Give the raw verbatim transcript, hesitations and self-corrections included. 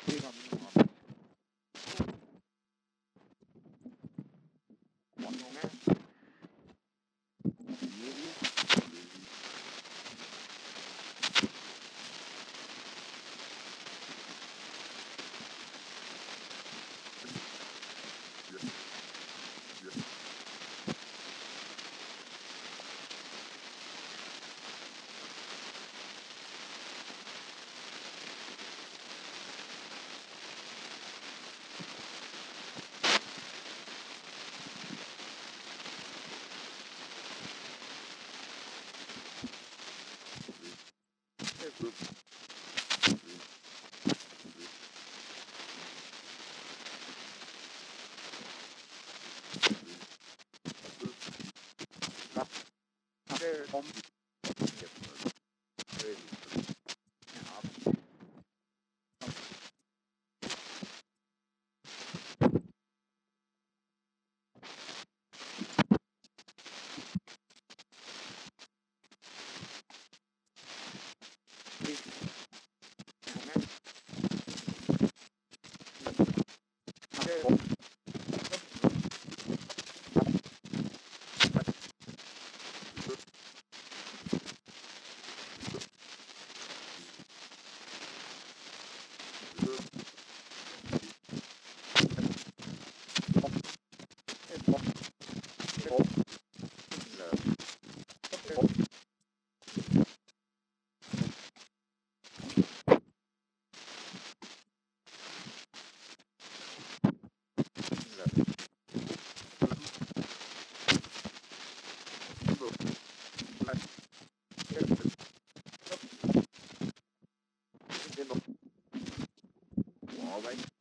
đi còn còn còn không á. Cái bom đi cái bom cái bom cái bom là cái bom là cái bom bỏ vậy